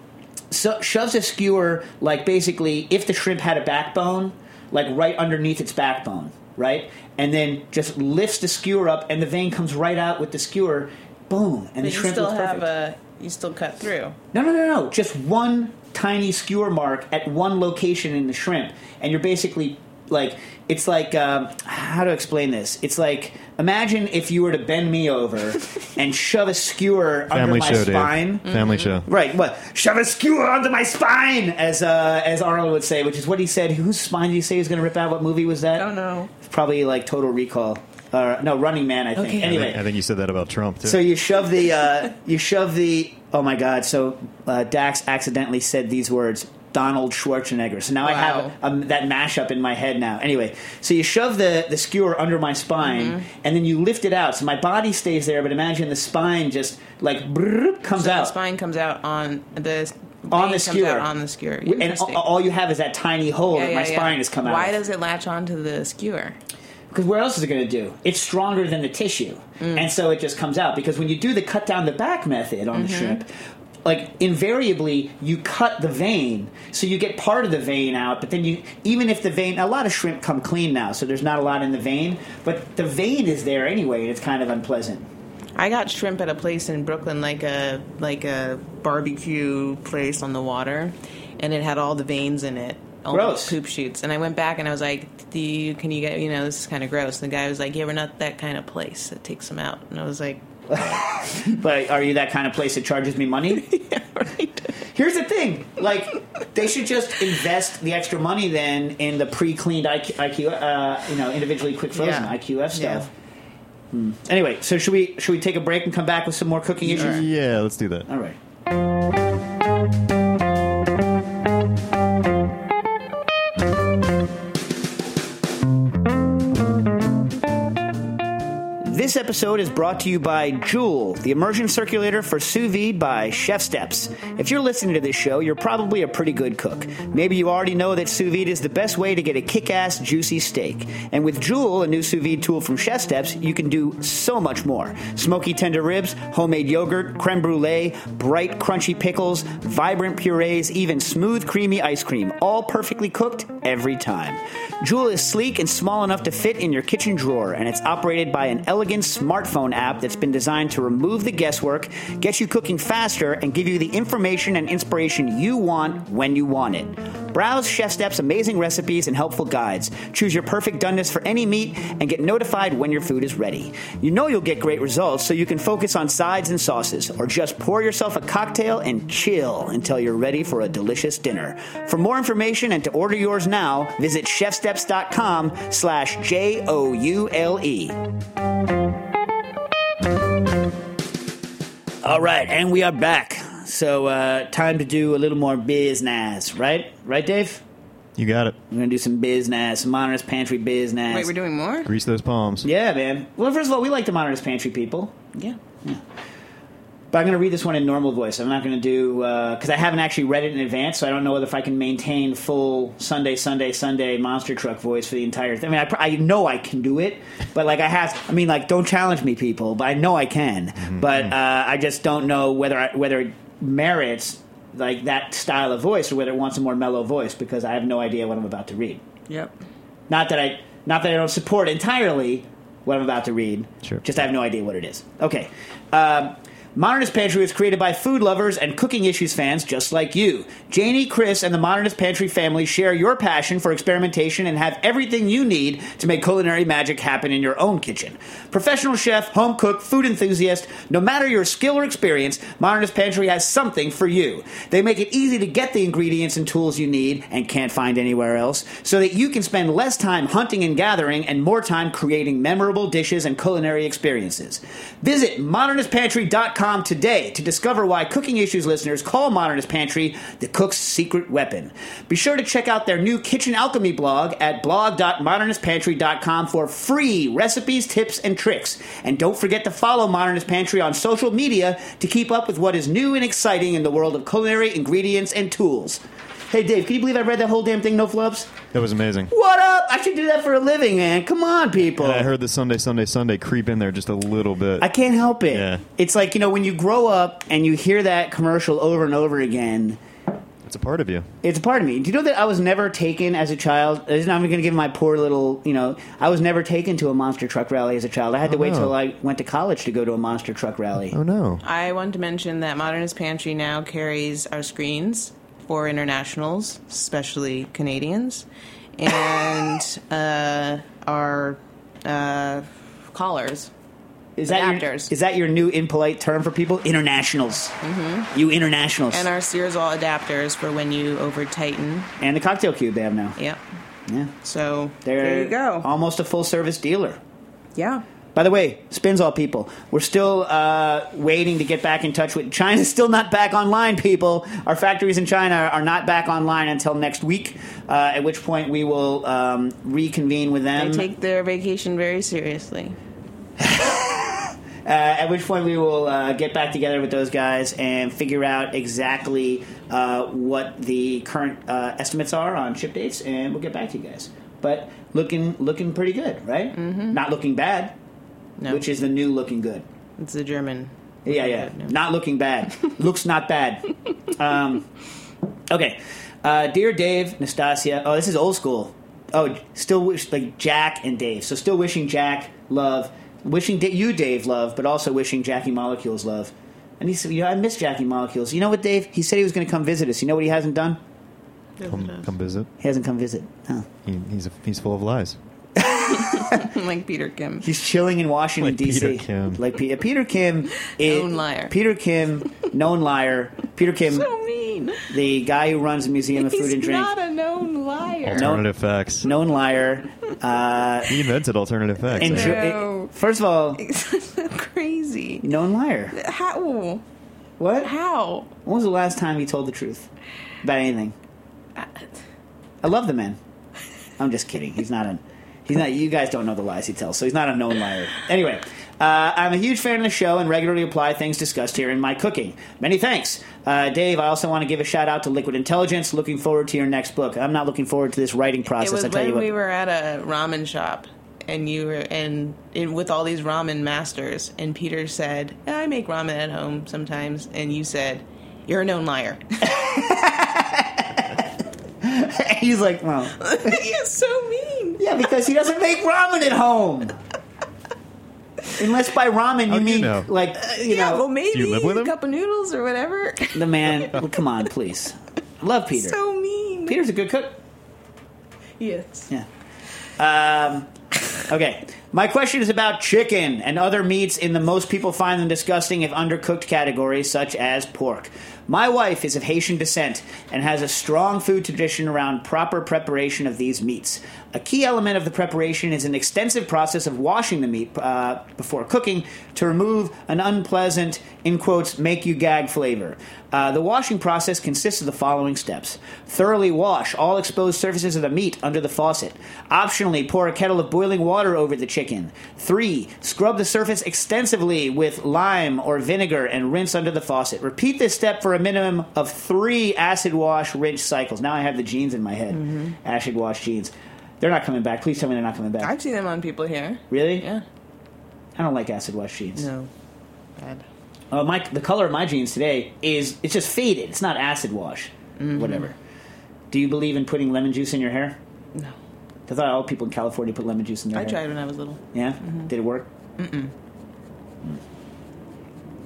so, shoves a skewer, like, basically, if the shrimp had a backbone, like, right underneath its backbone, right? And then just lifts the skewer up, and the vein comes right out with the skewer. Boom, and but the shrimp you still looks have perfect. a, you still cut through. No, no, no, no. Just one tiny skewer mark at one location in the shrimp, and you're basically like, it's like, um, how to explain this? It's like, imagine if you were to bend me over and shove a skewer Family under my show, spine. Dave. Family show. Right, what? Shove a skewer under my spine, as uh, as Arnold would say, which is what he said. Whose spine did he say he was going to rip out? What movie was that? I don't know. Probably like Total Recall. Uh, no, Running Man, I think. Okay. Anyway. I think, I think you said that about Trump, too. So you shove the, uh, you shove the, oh my God, so uh, Dax accidentally said these words, Donald Schwarzenegger. So now Wow. I have um, that mashup in my head now. Anyway, so you shove the, the skewer under my spine, Mm-hmm. and then you lift it out. So my body stays there, but imagine the spine just like brrr, comes So out. the spine comes out on the On vein the comes skewer. out on the skewer. And Interesting. all, all you have is that tiny hole Yeah, that yeah, my yeah. spine has come out Why of. does it latch onto the skewer? Because what else is it going to do? It's stronger than the tissue. Mm. And so it just comes out. Because when you do the cut down the back method on Mm-hmm. the shrimp, like invariably you cut the vein, so you get part of the vein out, but then you, even if the vein, a lot of shrimp come clean now, so there's not a lot in the vein, but the vein is there anyway, and it's kind of unpleasant. I got shrimp at a place in Brooklyn, like a like a barbecue place on the water, and it had all the veins in it, all Gross. the poop shoots. And I went back and I was like, "Do you? Can you get? You know, this is kind of gross." And the guy was like, "Yeah, we're not that kind of place that takes them out." And I was like, But are you that kind of place that charges me money? "Yeah, right." Here's the thing, like, they should just invest the extra money then in the pre-cleaned I Q, I Q uh, you know, individually quick frozen Yeah. I Q F stuff. Yeah. Hmm. Anyway, so should we should we take a break and come back with some more cooking issues? Yeah, let's do that. All right. This episode is brought to you by Joule, the immersion circulator for sous vide by Chef Steps. If you're listening to this show, you're probably a pretty good cook. Maybe you already know that sous vide is the best way to get a kick-ass, juicy steak. And with Joule, a new sous vide tool from Chef Steps, you can do so much more. Smoky tender ribs, homemade yogurt, creme brulee, bright, crunchy pickles, vibrant purees, even smooth, creamy ice cream, all perfectly cooked every time. Joule is sleek and small enough to fit in your kitchen drawer, and it's operated by an elegant smartphone app that's been designed to remove the guesswork, get you cooking faster, and give you the information and inspiration you want when you want it. Browse Chef Steps' amazing recipes and helpful guides. Choose your perfect doneness for any meat and get notified when your food is ready. You know you'll get great results, so you can focus on sides and sauces, or just pour yourself a cocktail and chill until you're ready for a delicious dinner. For more information and to order yours now, visit chefsteps.com slash J O U L E. All right, and we are back. So, uh, time to do a little more business, right? Right, Dave? You got it. We're going to do some business, some Modernist Pantry business. Wait, we're doing more? Grease those palms. Yeah, man. Well, first of all, we like the Modernist Pantry people. Yeah. But I'm going to read this one in normal voice. I'm not going to do, because uh, I haven't actually read it in advance, so I don't know if I can maintain full Sunday, Sunday, Sunday monster truck voice for the entire thing. I mean, I, pr- I know I can do it, but like I have, I mean, like, don't challenge me, people, but I know I can. Mm-hmm. But uh, I just don't know whether I, whether it merits like that style of voice or whether it wants a more mellow voice, because I have no idea what I'm about to read. Yep. Not that I, not that I don't support entirely what I'm about to read. Sure. Just I have no idea what it is. Okay. Um, Modernist Pantry was created by food lovers and cooking issues fans just like you. Janie, Chris, and the Modernist Pantry family share your passion for experimentation and have everything you need to make culinary magic happen in your own kitchen. Professional chef, home cook, food enthusiast, no matter your skill or experience, Modernist Pantry has something for you. They make it easy to get the ingredients and tools you need and can't find anywhere else, so that you can spend less time hunting and gathering and more time creating memorable dishes and culinary experiences. Visit modernist pantry dot com today to discover why Cooking Issues listeners call Modernist Pantry the cook's secret weapon. Be sure to check out their new Kitchen Alchemy blog at blog dot modernist pantry dot com for free recipes, tips, and tricks. And don't forget to follow Modernist Pantry on social media to keep up with what is new and exciting in the world of culinary ingredients and tools. Hey, Dave, can you believe I read that whole damn thing, no flubs? That was amazing. What up? I should do that for a living, man. Come on, people. And I heard the Sunday, Sunday, Sunday creep in there just a little bit. I can't help it. Yeah. It's like, you know, when you grow up and you hear that commercial over and over again, It's a part of you. it's a part of me. Do you know that I was never taken as a child? I'm going to give my poor little, you know, I was never taken to a monster truck rally as a child. I had to Oh, wait no. till I went to college to go to a monster truck rally. Oh, no. I want to mention that Modernist Pantry now carries our screens for internationals, especially Canadians, and uh, our uh, collars. Is that your, Adapters. is that your new impolite term for people? Internationals. Mm-hmm. You internationals. And our Searsall adapters for when you over tighten. And the cocktail cube they have now. Yep. Yeah. So They're there you go. almost a full service dealer. Yeah. By the way, Spinzall people, we're still uh, waiting to get back in touch with China's still not back online, people. Our factories in China are not back online until next week, uh, at which point we will um, reconvene with them. They take their vacation very seriously. Uh, at which point we will uh, get back together with those guys and figure out exactly uh, what the current uh, estimates are on ship dates, and we'll get back to you guys. But looking looking pretty good, right? Mm-hmm. Not looking bad, No. which is the new looking good. It's the German. Yeah, yeah. No. Not looking bad. Looks not bad. Um, okay. Uh, Dear Dave, Nastasia. Oh, this is old school. Oh, still wish, like Jack and Dave. So still wishing Jack love. Wishing da- you, Dave, love, but also wishing Jackie Molecules love. And he said, you know, I miss Jackie Molecules. You know what, Dave? He said he was going to come visit us. You know what he hasn't done? Come, come visit. He hasn't come visit. Oh. He, he's, a, he's full of lies. Like Peter Kim. He's chilling in Washington, Like D C Peter Kim. Like Pe- Peter Kim. Is, Known liar. Peter Kim, known liar. Peter Kim, So mean. the guy who runs the Museum of Food He's and Drink. not a known liar. Alternative facts. Known liar. Uh, He invented alternative facts. and eh? dr- No. it- first of all, so crazy. known liar. How? What? How? When was the last time he told the truth about anything? I love the man. I'm just kidding. He's not a. He's not. You guys don't know the lies he tells, so he's not a known liar. Anyway, uh, I'm a huge fan of the show and regularly apply things discussed here in my cooking. Many thanks, uh, Dave. I also want to give a shout out to Liquid Intelligence. Looking forward to your next book. I'm not looking forward to this writing process. It was I tell when you what. we were at a ramen shop, and you were and, and with all these ramen masters, and Peter said, "I make ramen at home sometimes," and you said, "You're a known liar." He's like, well, You're so mean. yeah, because he doesn't make ramen at home. Unless by ramen you How do you mean know? like you Yeah, know well, maybe Do you live with a him? cup of noodles or whatever. the man. Well, come on, please. I love Peter. So mean. Peter's a good cook. Yes. Yeah. Um, okay. My question is about chicken and other meats in the most people find them disgusting if undercooked categories, such as pork. My wife is of Haitian descent and has a strong food tradition around proper preparation of these meats. A key element of the preparation is an extensive process of washing the meat uh, before cooking to remove an unpleasant, in quotes, make you gag flavor. Uh, the washing process consists of the following steps. Thoroughly wash all exposed surfaces of the meat under the faucet. Optionally, pour a kettle of boiling water over the chicken. Three, scrub the surface extensively with lime or vinegar and rinse under the faucet. Repeat this step for a minimum of three acid wash rinse cycles. Now I have the genes in my head. Mm-hmm. Acid wash genes. They're not coming back. Please tell me they're not coming back. I've seen them on people here. Really? Yeah. I don't like acid wash jeans. No. Bad. Uh, my the color of my jeans today is it's just faded. It's not acid wash. Mm-hmm. Whatever. Do you believe in putting lemon juice in your hair? No. I thought all people in California put lemon juice in their I hair. tried when I was little. Yeah? Did it work? Mm-mm.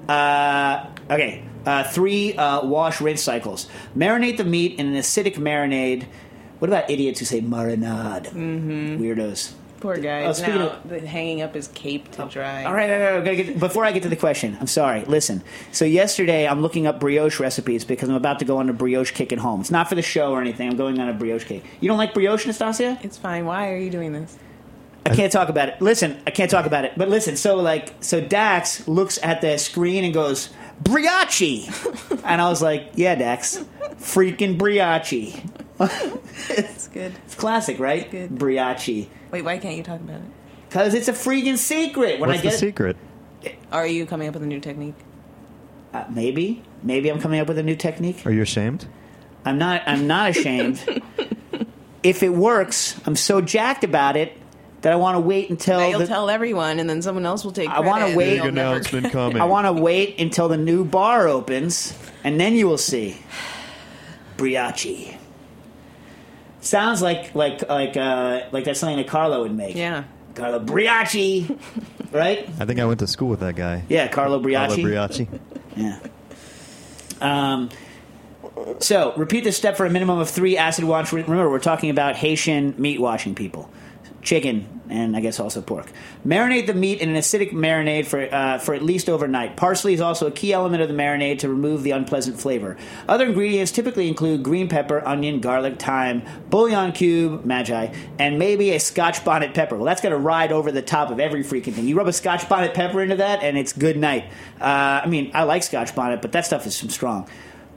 Uh, okay. Uh, three uh, wash rinse cycles. Marinate the meat in an acidic marinade. What about idiots who say marinade? Mm-hmm. Weirdos. Poor guy. Oh, speaking now of- the- hanging up his cape to dry. All right, all right, all right, gotta get, before I get to the question, I'm sorry. Listen. So yesterday, I'm looking up brioche recipes because I'm about to go on a brioche kick at home. It's not for the show or anything. I'm going on a brioche kick. You don't like brioche, Nastasia? It's fine. Why are you doing this? I can't talk about it. Listen, I can't talk about it. But listen, so like, so Dax looks at the screen and goes, "Brioche," and I was like, "Yeah, Dax, freaking brioche." It's good. It's classic, right? It's good. Brioche. Wait, why can't you talk about it? Because it's a freaking secret. When What's I get the secret? Are you coming up with a new technique? Uh, maybe, maybe I'm coming up with a new technique. Are you ashamed? I'm not. I'm not ashamed. If it works, I'm so jacked about it that I want to wait until. Now you'll the, tell everyone, and then someone else will take I credit. wanna and wait- you'll Big never- announcement coming. I want to wait until the new bar opens, and then you will see. Brioche. Sounds like like like uh, like that's something that Carlo would make. Yeah. Carlo Brioche, right? I think I went to school with that guy. Yeah, Carlo Brioche. Carlo Brioche. Yeah. Um. So, repeat this step for a minimum of three acid wash. Remember, we're talking about Haitian meat washing people. Chicken, and I guess also pork. Marinate the meat in an acidic marinade for uh, for at least overnight. Parsley is also a key element of the marinade to remove the unpleasant flavor. Other ingredients typically include green pepper, onion, garlic, thyme, bouillon cube, magi, and maybe a Scotch bonnet pepper. Well, that's going to ride over the top of every freaking thing. You rub a Scotch bonnet pepper into that, and it's good night. Uh, I mean, I like Scotch bonnet, but that stuff is some strong.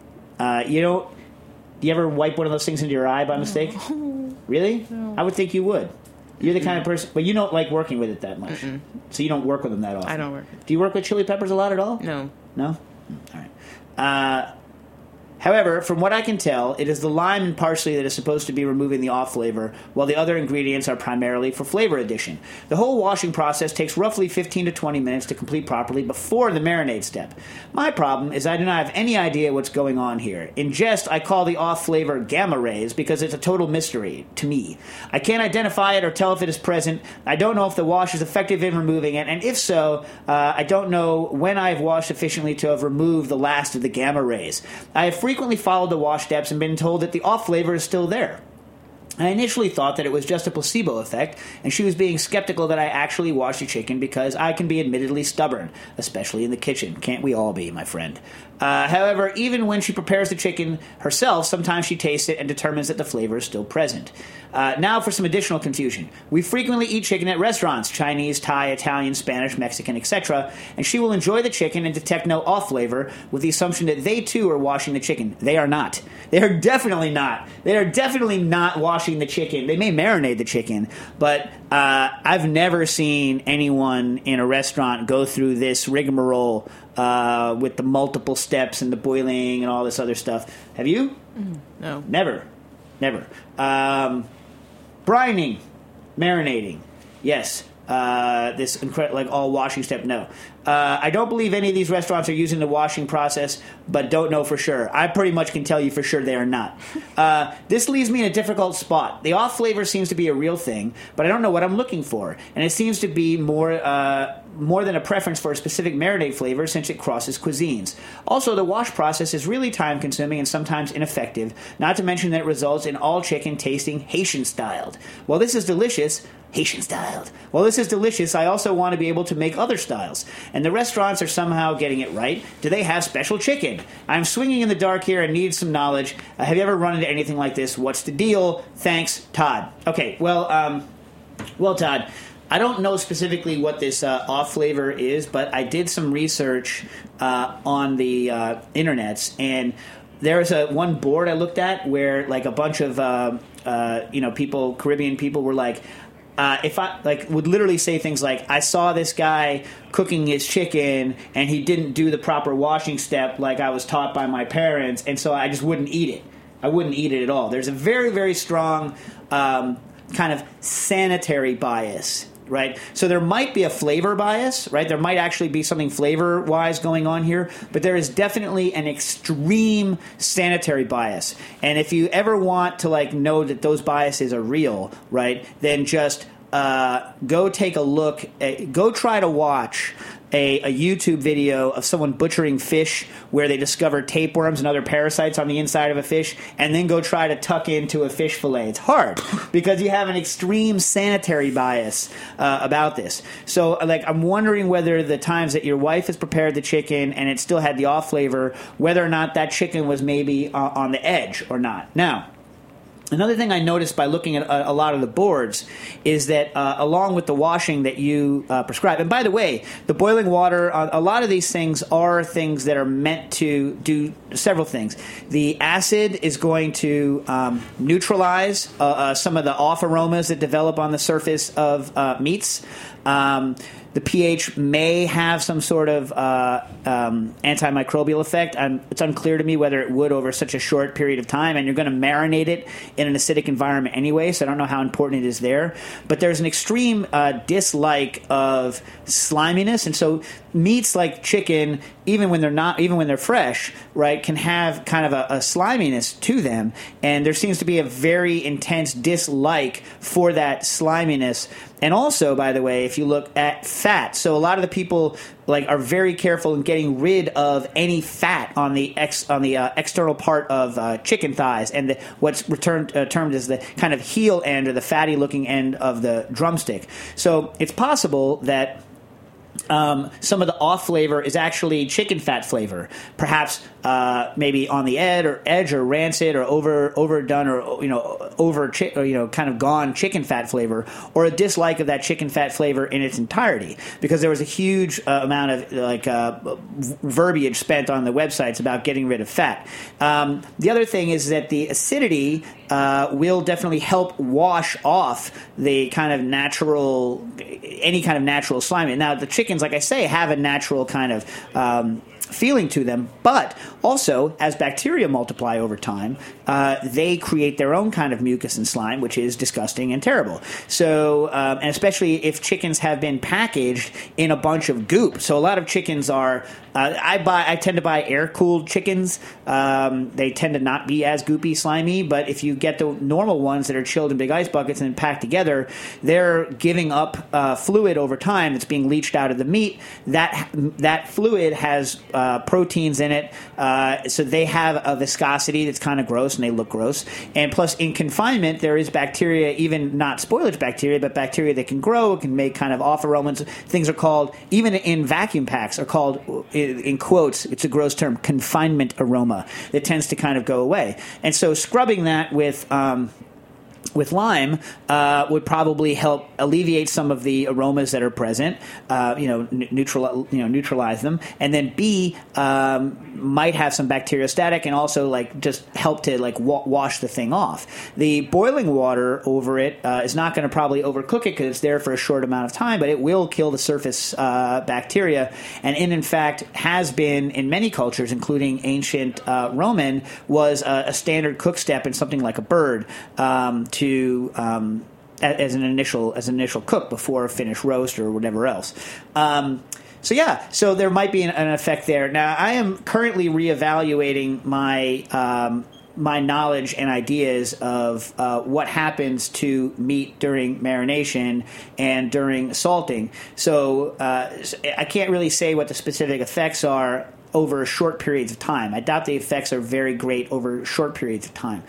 Uh, you know, do you ever wipe one of those things into your eye by mistake? No. Really? No. I would think you would. You're the kind of person, but you don't like working with it that much. Mm-mm. So you don't work with them that often. I don't work with Do you work with chili peppers a lot at all? No. No? All right. Uh, however, from what I can tell, it is the lime and parsley that is supposed to be removing the off flavor, while the other ingredients are primarily for flavor addition. The whole washing process takes roughly fifteen to twenty minutes to complete properly before the marinade step. My problem is I do not have any idea what's going on here. In jest, I call the off flavor gamma rays because it's a total mystery to me. I can't identify it or tell if it is present. I don't know if the wash is effective in removing it, and if so, uh, I don't know when I have washed sufficiently to have removed the last of the gamma rays. I have frequently followed the wash steps and been told that the off flavor is still there. I initially thought that it was just a placebo effect, and she was being skeptical that I actually washed the chicken because I can be admittedly stubborn, especially in the kitchen. Can't we all be, my friend? Uh, however, even when she prepares the chicken herself, sometimes she tastes it and determines that the flavor is still present. Uh, now for some additional confusion. We frequently eat chicken at restaurants, Chinese, Thai, Italian, Spanish, Mexican, et cetera, and she will enjoy the chicken and detect no off flavor with the assumption that they too are washing the chicken. They are not. They are definitely not. They are definitely not washing the chicken. They may marinate the chicken, but uh, I've never seen anyone in a restaurant go through this rigmarole uh, with the multiple steps and the boiling and all this other stuff. Have you? Mm, no. Never. Never. Um, brining, marinating, yes. Uh, this incre- like all washing step, no. Uh, I don't believe any of these restaurants are using the washing process, but don't know for sure. I pretty much can tell you for sure they are not. Uh, this leaves me in a difficult spot. The off flavor seems to be a real thing, but I don't know what I'm looking for, and it seems to be more uh, more than a preference for a specific marinade flavor since it crosses cuisines. Also, the wash process is really time-consuming and sometimes ineffective, not to mention that it results in all chicken tasting Haitian-styled. While this is delicious, Haitian-styled. While this is delicious, I also want to be able to make other styles. And the restaurants are somehow getting it right. Do they have special chicken? I'm swinging in the dark here and need some knowledge. Uh, have you ever run into anything like this? What's the deal? Thanks, Todd. Okay, well, um, well, Todd, I don't know specifically what this uh, off flavor is, but I did some research uh, on the uh, internets, and there's a one board I looked at where like a bunch of uh, uh, you know people, Caribbean people, were like, uh, if I like would literally say things like, I saw this guy cooking his chicken and he didn't do the proper washing step like I was taught by my parents, and so I just wouldn't eat it. I wouldn't eat it at all. There's a very, very strong um, kind of sanitary bias. Right? So there might be a flavor bias, right? There might actually be something flavor-wise going on here, but there is definitely an extreme sanitary bias. And if you ever want to like know that those biases are real, right, then just uh, go take a look. At, go try to watch A, a YouTube video of someone butchering fish where they discover tapeworms and other parasites on the inside of a fish, and then go try to tuck into a fish fillet. It's hard because you have an extreme sanitary bias uh, about this. So, like, I'm wondering whether the times that your wife has prepared the chicken and it still had the off flavor, whether or not that chicken was maybe uh, on the edge or not. Now, another thing I noticed by looking at a, a lot of the boards is that uh, along with the washing that you uh, prescribe, and by the way, the boiling water, uh, a lot of these things are things that are meant to do several things. The acid is going to um, neutralize uh, uh, some of the off aromas that develop on the surface of uh, meats. Um, The pH may have some sort of uh, um, antimicrobial effect. Um, it's unclear to me whether it would over such a short period of time, and you're going to marinate it in an acidic environment anyway, so I don't know how important it is there. But there's an extreme uh, dislike of sliminess, and so meats like chicken, even when they're not, even when they're fresh, right, can have kind of a, a sliminess to them, and there seems to be a very intense dislike for that sliminess. And also, by the way, if you look at fat, so a lot of the people like are very careful in getting rid of any fat on the ex, on the uh, external part of uh, chicken thighs, and the, what's returned, uh, termed as the kind of heel end or the fatty-looking end of the drumstick. So it's possible that Um, some of the off flavor is actually chicken fat flavor, perhaps uh, maybe on the edge or edge or rancid or over overdone or you know over chi- or, you know kind of gone chicken fat flavor, or a dislike of that chicken fat flavor in its entirety, because there was a huge uh, amount of like uh, verbiage spent on the websites about getting rid of fat. Um, the other thing is that the acidity uh, will definitely help wash off the kind of natural any kind of natural slime. Now the chickens, like I say, have a natural kind of um, feeling to them, but also as bacteria multiply over time, uh, they create their own kind of mucus and slime, which is disgusting and terrible. So, um, and especially if chickens have been packaged in a bunch of goop. So a lot of chickens are. Uh, I buy. I tend to buy air-cooled chickens. Um, they tend to not be as goopy, slimy. But if you get the normal ones that are chilled in big ice buckets and packed together, they're giving up uh, fluid over time that's being leached out of the meat. That that fluid has uh, proteins in it, uh, so they have a viscosity that's kind of gross, and they look gross. And plus, in confinement, there is bacteria, even not spoilage bacteria, but bacteria that can grow, can make kind of off aromas. Things are called, even in vacuum packs, are called, in quotes, it's a gross term, confinement aroma that tends to kind of go away. And so scrubbing that with um, with lime uh, would probably help alleviate some of the aromas that are present, uh, you know, n- neutral, you know, neutralize them, and then B um, might have some bacteriostatic and also like just help to like wa- wash the thing off. The boiling water over it uh, is not going to probably overcook it because it's there for a short amount of time, but it will kill the surface uh, bacteria, and in, in fact has been in many cultures, including ancient uh, Roman, was a, a standard cook step in something like a bird. Um, to um, as an initial as an initial cook before a finished roast or whatever else. Um, so yeah, so there might be an, an effect there. Now I am currently reevaluating my um, my knowledge and ideas of uh, what happens to meat during marination and during salting. So uh, I can't really say what the specific effects are over short periods of time. I doubt the effects are very great over short periods of time.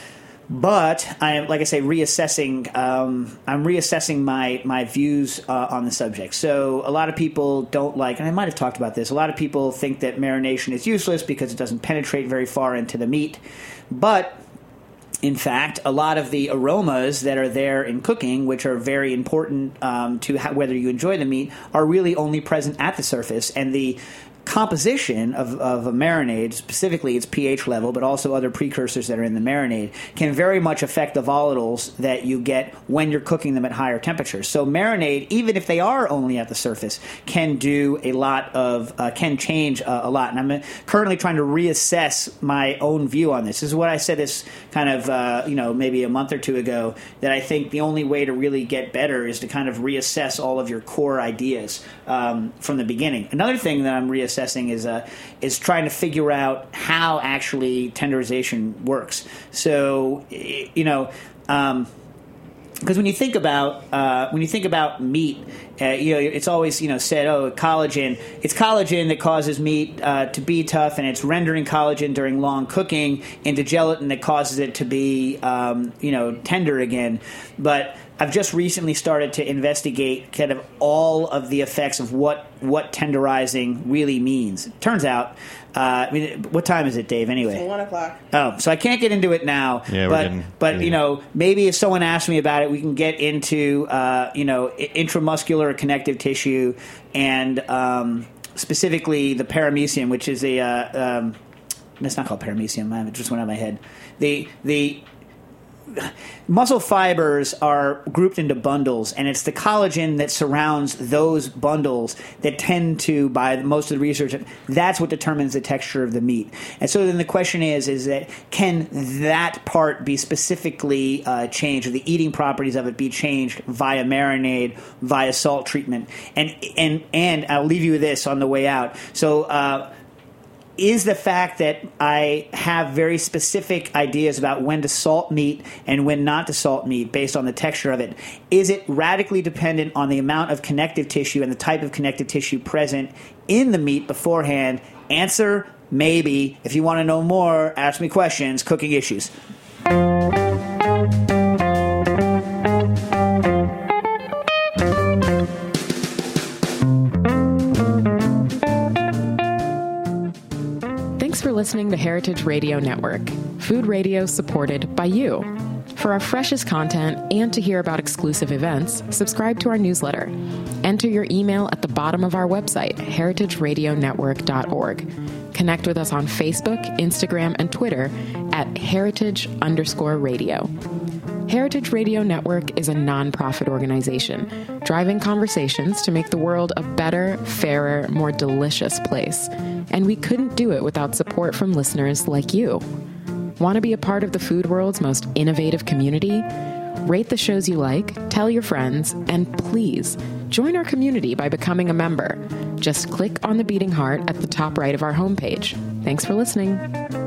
But I am, like I say, reassessing. Um, I'm reassessing my my views uh, on the subject. So a lot of people don't like, and I might have talked about this. A lot of people think that marination is useless because it doesn't penetrate very far into the meat. But in fact, a lot of the aromas that are there in cooking, which are very important um, to how, whether you enjoy the meat, are really only present at the surface, and the composition of, of a marinade, specifically its pH level, but also other precursors that are in the marinade, can very much affect the volatiles that you get when you're cooking them at higher temperatures. So marinade, even if they are only at the surface, can do a lot of, uh, can change uh, a lot. And I'm currently trying to reassess my own view on this. This is what I said this kind of, uh, you know, maybe a month or two ago, that I think the only way to really get better is to kind of reassess all of your core ideas um, from the beginning. Another thing that I'm reassessing Assessing is uh, is trying to figure out how actually tenderization works. So, you know, um, because when you think about uh, when you think about meat, uh, you know, it's always you know said, oh, collagen. It's collagen that causes meat uh, to be tough, and it's rendering collagen during long cooking into gelatin that causes it to be um, you know tender again. But I've just recently started to investigate kind of all of the effects of what what tenderizing really means. Turns out, uh, I mean, what time is it, Dave? Anyway, One o'clock. Oh, so I can't get into it now. Yeah, we're but getting- but getting you know, maybe if someone asks me about it, we can get into uh, you know i- intramuscular connective tissue and um, specifically the paramecium, which is a uh, um, it's not called paramecium. I- It just went out of my head. The the muscle fibers are grouped into bundles, and it's the collagen that surrounds those bundles that tend to, by most of the research, that's what determines the texture of the meat. And so then the question is, is that can that part be specifically uh, changed, or the eating properties of it be changed via marinade, via salt treatment? And and and I'll leave you with this on the way out. So. Uh, Is the fact that I have very specific ideas about when to salt meat and when not to salt meat based on the texture of it, is it radically dependent on the amount of connective tissue and the type of connective tissue present in the meat beforehand? Answer, maybe. If you want to know more, ask me questions. Cooking Issues. Thanks for listening to Heritage Radio Network, food radio supported by you. For our freshest content and to hear about exclusive events, subscribe to our newsletter. Enter your email at the bottom of our website, heritage radio network dot org. Connect with us on Facebook, Instagram, and Twitter at heritage underscore radio. Heritage Radio Network is a nonprofit organization driving conversations to make the world a better, fairer, more delicious place. And we couldn't do it without support from listeners like you. Want to be a part of the food world's most innovative community? Rate the shows you like, tell your friends, and please join our community by becoming a member. Just click on the beating heart at the top right of our homepage. Thanks for listening.